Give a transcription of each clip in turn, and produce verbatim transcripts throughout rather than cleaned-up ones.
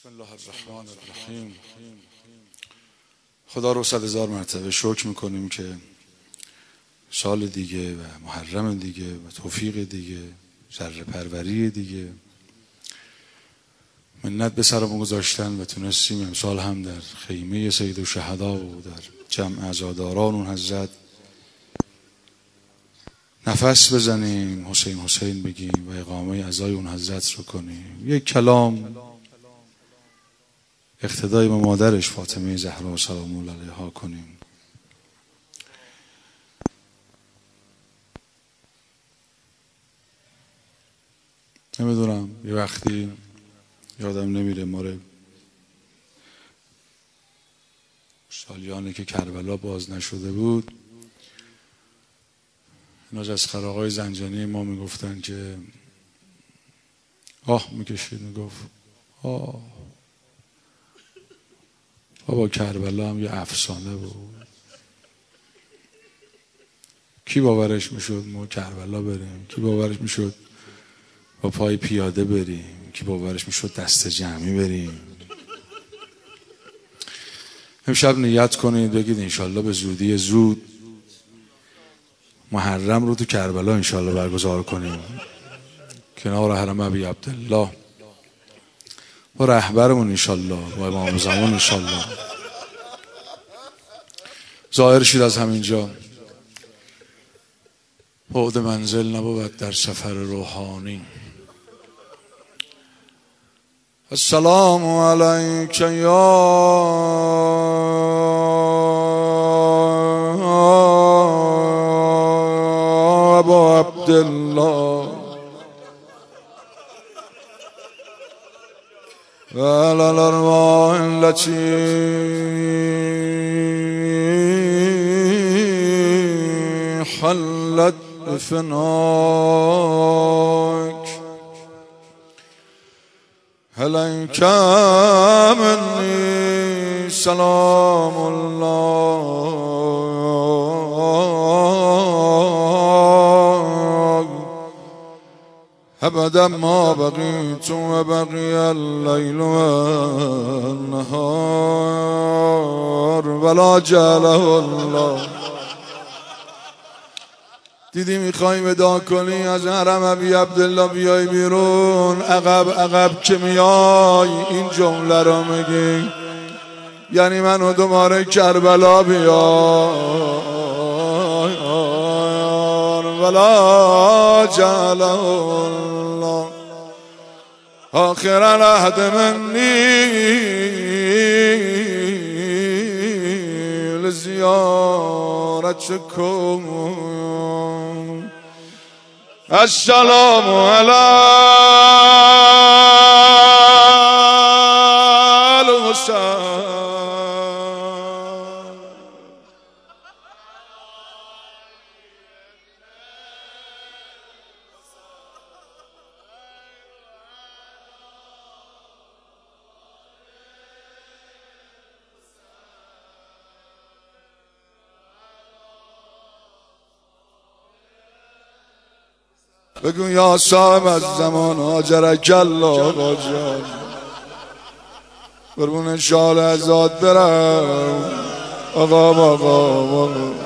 بسم الله الرحمن الرحیم. خدا رو صد هزار مرتبه شکر میکنیم که سال دیگه و محرم دیگه و توفیق دیگه، ذره پروری دیگه، منت به سرمون گذاشتن و تونستیم امسال هم در خیمه سید الشهدا و در جمع عزاداران اون حضرت نفس بزنیم، حسین حسین بگیم و اقامه عزای اون حضرت رو کنیم. یک کلام اقتدای به مادرش فاطمه زهرا سلام الله علیها کنیم. نمیدونم، یه وقتی یادم نمیره ماره سالیانه که کربلا باز نشده بود، اینا از خراقای زنجانی ما میگفتن که آه میکشید، میگفت آه بابا کربلا هم یه افسانه بود، کی باورش میشد ما کربلا بریم؟ کی باورش میشد با پای پیاده بریم؟ کی باورش میشد دست جمعی بریم؟ امشب نیت کنید بگید انشالله به زودی زود محرم رو تو کربلا انشالله برگزار کنیم کنار حرم ابی عبدالله با رهبرمون انشالله، با امام زمان انشالله. ظاهر شید از همینجا بعد منزل نبود در سفر روحانی. السلام علیک یا ابا عبدالله و علی الارواح التي حلت بفناک عليك مني سلام الله أبدا ما بقيت وبقي الليل والنهار ولا جعله الله. دیدی میخوای ودا کنی از حرم ابی عبدالله بیای بیرون، عقب عقب که میای این جمله رو میگی، یعنی منو دوباره کربلا بیار ولا جعله الله آخر العهد منی لزیارتکم. السلام علی الحسین. بگو یا صاحب از زمان هاجرک الله آقا جان، قربون شال ازاد برم آقا آقا آقا.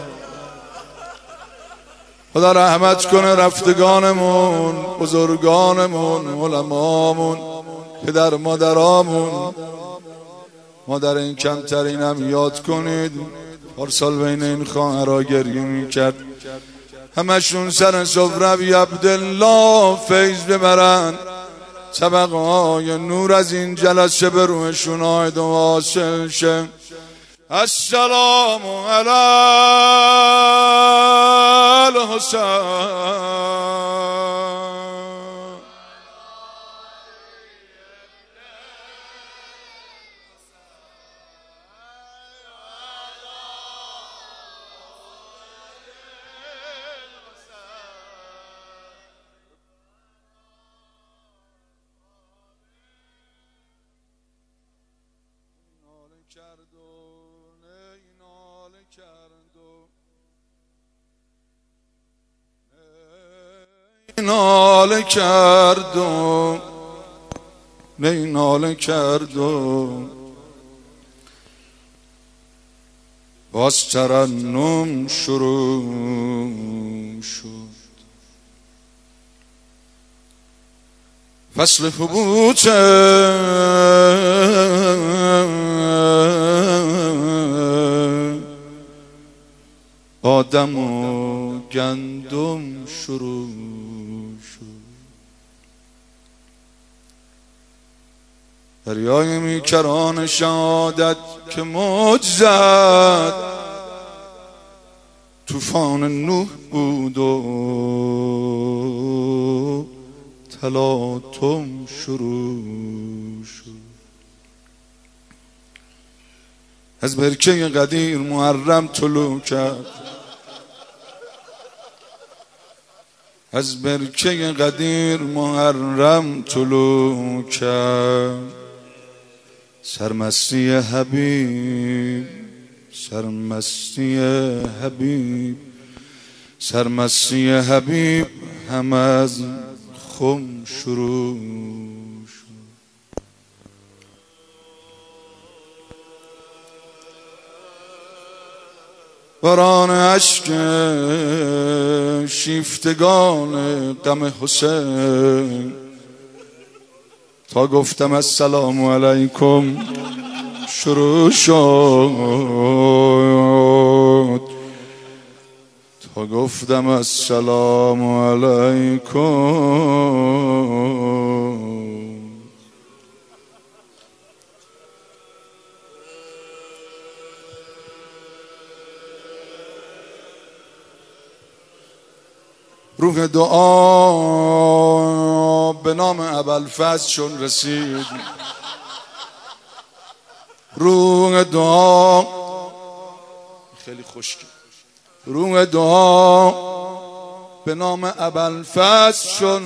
خدا رحمت کنه رفتگانمون، بزرگانمون، علمامون، پدر مادرامون. مادر این کمترین هم یاد کنید، پارسال بین این خواهرها گریه میکرد، همشون سر سفره ابی عبدالله فیض ببرن، طبقه های نور از این جلسه به روحشون آید و واصل شه. السلام علی الحسین. ناله کرد و نی ناله کرد و باز ترنم شروع شد. فصل حبوط آدم و گندم شروع شد. دریای میکران شهادت که موج زد، طوفان نوح بود و تلاطم شروع شد. از برکه قدیر محرم طلوع کرد، از برکه قدیر محرم طلوع کرد. سرمستی حبیب، سرمستی حبیب، سرمستی حبیب هم از خم شروع شد. باران اشک شیفتگان غم حسین، تا گفتم السلام علیکم شروع شد، تا گفتم السلام علیکم. روح دعا به نام ابوالفضل چون رسید، روح دعا خیلی خشک، روح دعا به نام ابوالفضل چون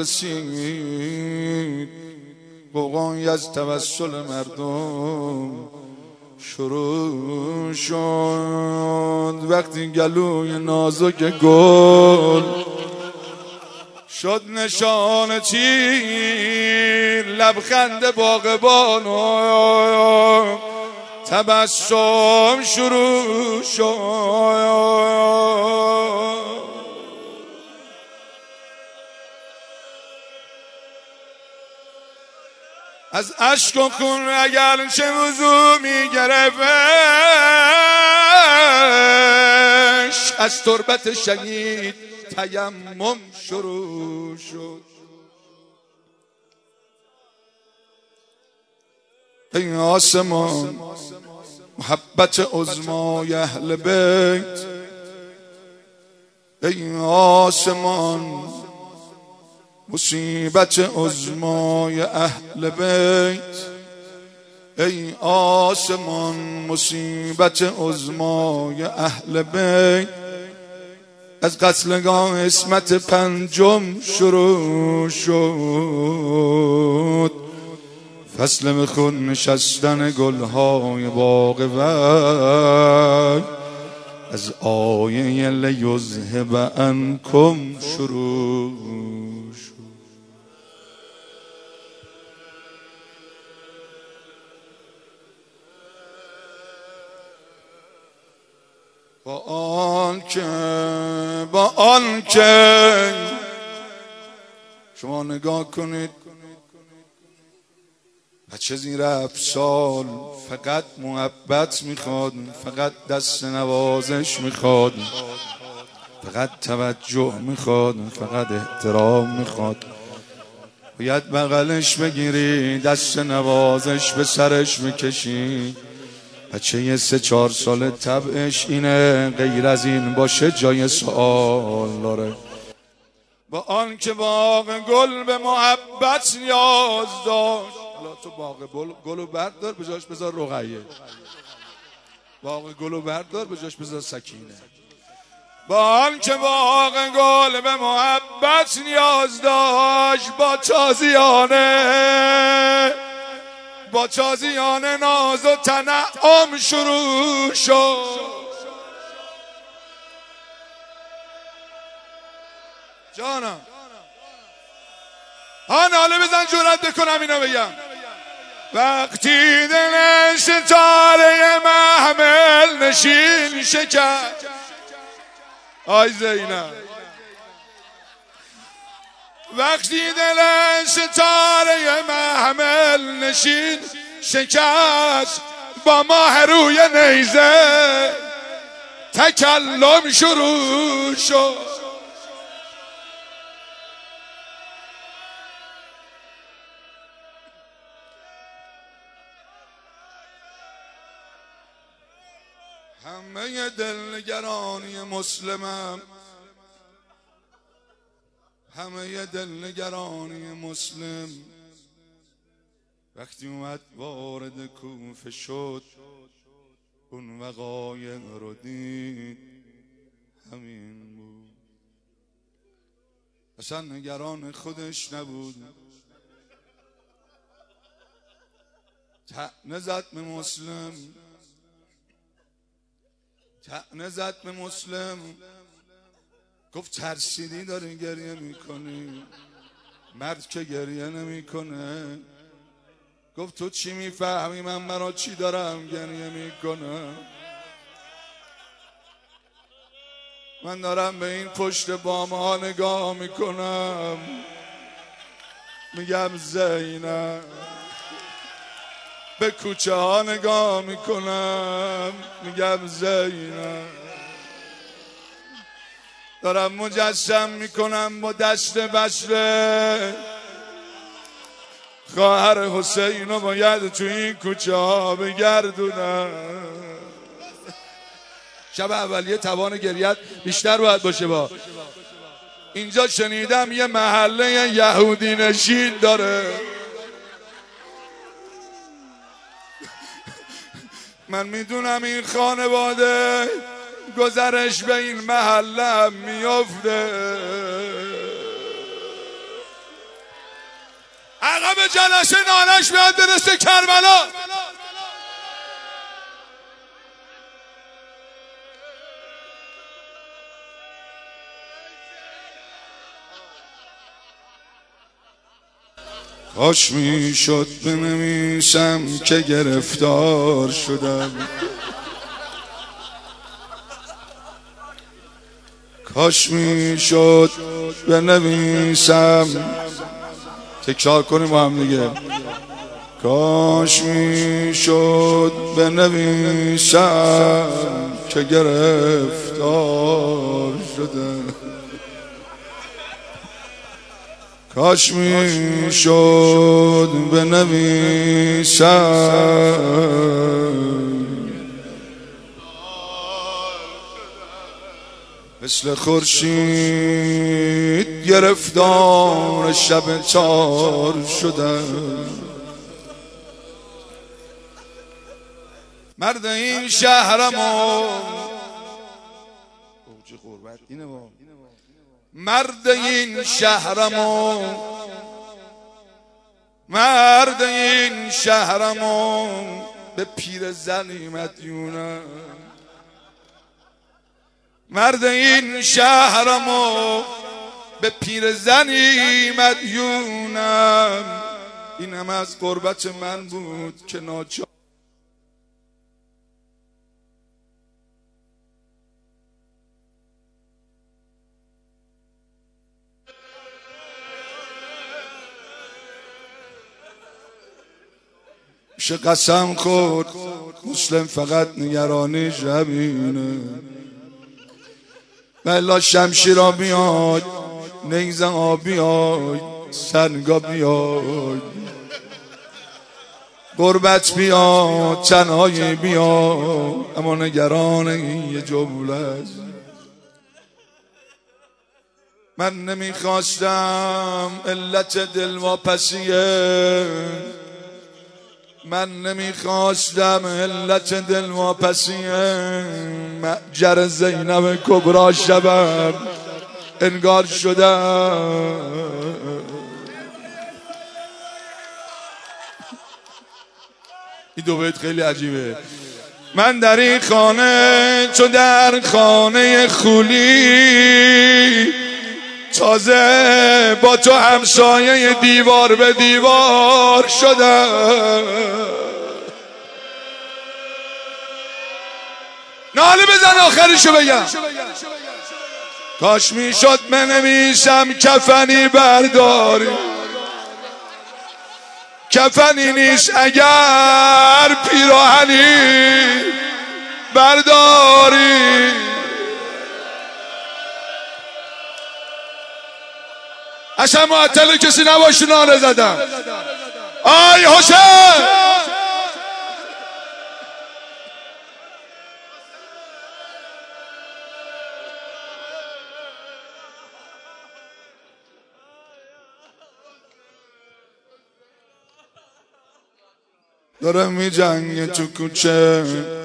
رسید، بغایی از توسل مردم شروع شد. وقتی گلوی نازک گل شد نشان تیر، لبخند باغبان و تبسم شروع شد. از اشک و خون اگر چه وضو می گرفتش، از تربت شهید تیمم شروع شد. ای آسمان محبت عظمای اهل بیت، ای آسمان مصیبت عظمای اهل بیت، ای آسمان مصیبت عظمای اهل بیت. از قتلگاه اسمت پنجم شروع شد، فصل به خون نشستن گلهای باغ وی، از آیه لیذهب عنکم شروع شد. با آن که با آن که شما نگاه کنید، بچه زیر هفت سال فقط محبت میخواد، فقط دست نوازش میخواد، فقط توجه میخواد، فقط احترام میخواد. باید بغلش بگیری، دست نوازش به سرش میکشی. بچه یه سه چهار سال طبعش اینه، غیر از این باشه جای سوال داره. با آن که باغ گل به محبت نیاز داشت، حالا تو باغ گلو بردار به جاش بذار رقیه، باغ گلو بردار به جاش بذار سکینه. با آن که باغ گل به محبت نیاز داشت، با تازیانه با تازیانه ناز و تنعم شروع شد. جانم ها ناله بزن جرأت بکنم اینو بگم. وقتی دل ستاره محمل نشین شکست. آی زینب وقتی دل ستاره محمل نشین شکست، با ماه روی نیزه تکلم شروع شد. همه دلنگرانی مسلمم، همه دلنگرانی مسلم وقتی اومد وارد کوفه شد، اون وقایع رو دید، همین بود. اصلا نگران خودش نبود. طعنه زد به مسلم، طعنه زد به مسلم، گفت ترسیدی داری گریه میکنی؟ مرد که گریه نمیکنه. گفت تو چی میفهمی من مرا چی دارم گریه میکنم؟ من دارم به این پشت بام ها نگاه میکنم، میگم زینب. به کوچه ها نگاه میکنم، میگم زینب. دارم مجسم میکنم با دست بسته خواهر حسین رو باید تو این کوچه ها بگردونم. شب اولیه توان گریت بیشتر باید باشه. با اینجا شنیدم یه محله یهودی نشین داره. من میدونم این خانواده گذرش به این محله هم میفته. عقب جلسه نانش میاد برسه کربلا. کاش میشد بنویسم که گرفتار شدم، کاش میشد بنویسم، تکرار کنیم با هم دیگه، کاش میشد بنویسم که گرفتار شدم، کاش میشد بنویسم مثل خورشید گرفتار شب تار شدم. مرد این شهرمو مرد این شهرمو مرد این شهرمو به پیر زنی مدیونم. مرد این شهرمو به پیر زنی مدیونم. اینم از قربت من بود که ناچار شه قسم خورد مسلم فقط نگرانی همینه. بلا شمشیرا بیاد، نیزه ها بیاد، سنگا بیاد، غربت بیاد، تنهایی بیاد، اما نگران این یه جمله است. من نمیخواستم علت دلواپسیه، من نمیخواستم علت دلواپسیه، معجر زینب کبرا شبم انگار شدم. این دو بیت خیلی عجیبه. من در این خانه چو در خانه خولی، تازه با تو همسایه دیوار به دیوار شدم. ناله بزن آخرشو بگم. کاش میشد بنویسم کفنی برداری، کفنی نیست اگر پیراهنی برداری. اصلا معطل کسی نباشی ناله زدم. آی حسین داره می جنگه تو کوچه،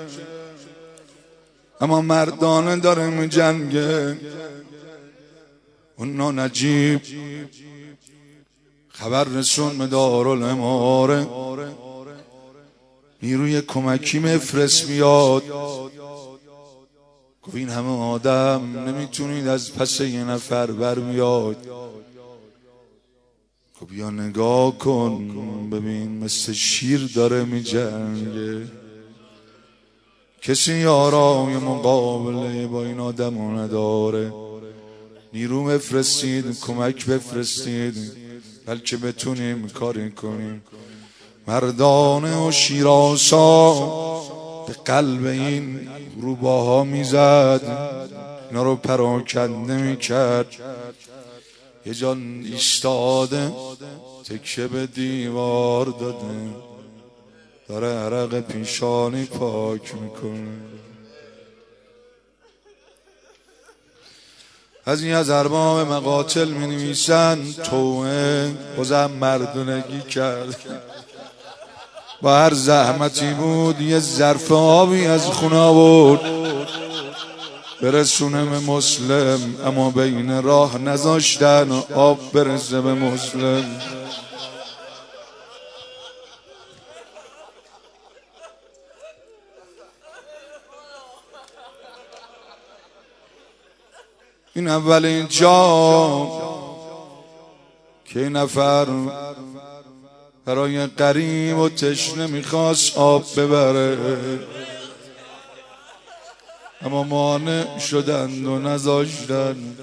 اما مردانه داره می جنگه. اون نجیب خبر رسون به دارالاماره، نیروی کمکی مفرست میاد. گفت این همه آدم نمیتونید از پس یه نفر بر بیاد. خب بیا نگاه کن ببین مثل شیر داره می جنگه. کسی یارای مقابله با این آدم نداره. نیرو بفرستید، کمک بفرستید، بلکه بتونیم کاری کنیم. مردانه و شیراسا به قلب این روباها میزد، اینا رو پراکنده میکرد. یه جان ایستاده تکه به دیوار داده، داره عرق پیشانی پاک میکنه. از این از ارباب مقاتل می نویسن توه بازم مردونگی کرد. با هر زحمتی بود یه ظرف آبی از خونه آورد برسونه به مسلم، اما بین راه نذاشتن آب برسه به مسلم. این اولین جا که این نفر برای غریب و تشنه میخواست آب ببره، اما مانع شدند و نذاشتند.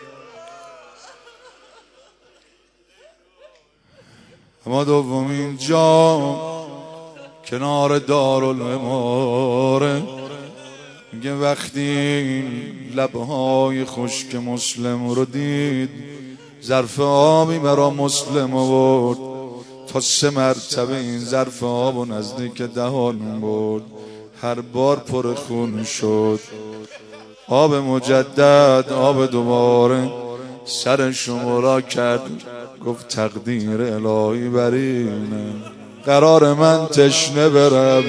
اما دومین جا کنار دارالاماره، میگه وقتی لبهای خشک مسلم رو دید، ظرف آبی برا مسلم آورد، تا سه مرتبه این ظرف آب و نزدیک دهان برد. هر بار پر خون شد. آب مجدد، آب دوباره. سرش را کرد، گفت تقدیر الهی برینه، قرار من تشنه برم،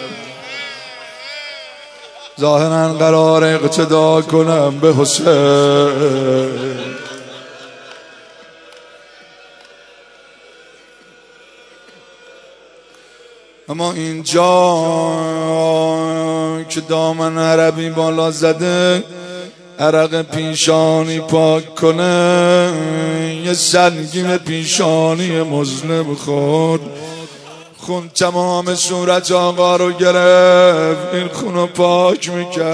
ظاهرا قرار اقتدا کنم به حسین. اما اینجا که دامن عربی بالا زده، عرق پیشانی پاک کنه، یه سنگین پیشانی مظلم خورد. خون تمام صورت آقا رو گرفت، این خونو پاک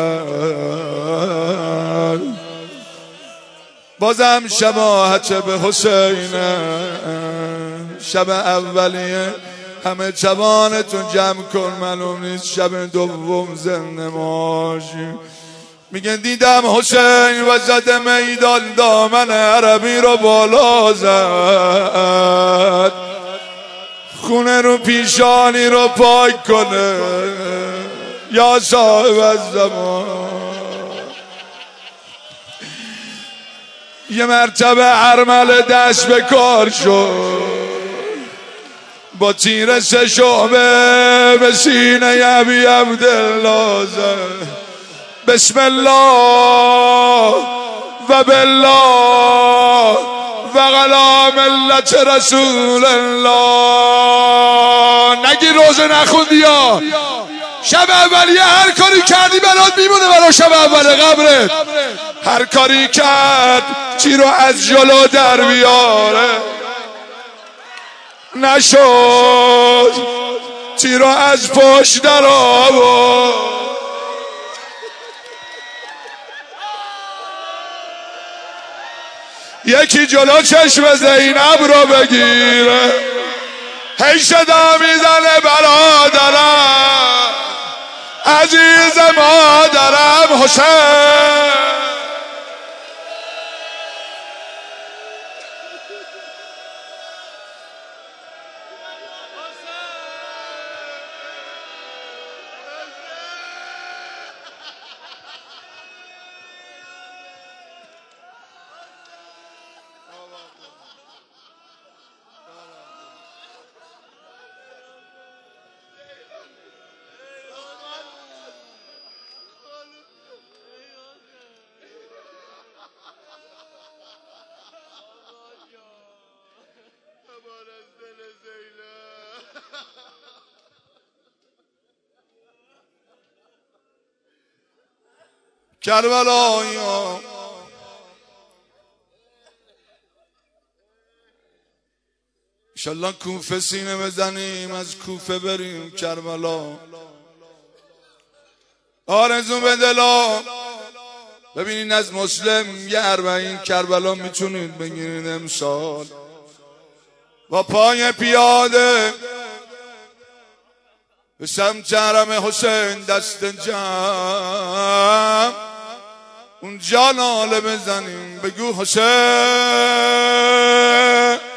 میکرد. بازم شباهت به حسینه. شب اولیه همه جوانتون جمع کن، معلوم نیست شب دوم زنده باشی. میگن دیدم حسین وسط میدان دامن عربی رو بالا زد، خونه رو پیشانی رو پاک کنه. یا صاحب الزمان، یه مرتبه ارمل دست به کار شد، با تیر سه شعبه به سینه ابی عبدالله زد. بسم الله و بالله و علی ملت رسول الله. نگی روزه نخوندی یا شب اولیه هر کاری کردی برات میمونه برای شب اول قبرت. هر کاری کرد چی رو از جلو در بیاره نشد، چی رو از پشت در آورد. یکی جلو چشم زینب رو بگیره، هی صدا میزنه برادرم عزیز مادرم حسین. کربلایی‌ها انشالله کوفه سینه بزنیم، از کوفه بریم کربلا. آرزو به دلا ببینین از مسلم یه اربعین کربلا میتونید بگیرید امسال با پای پیاده به سمت حرم حسین دست جمع اونجا ناله بزنیم بگو حسین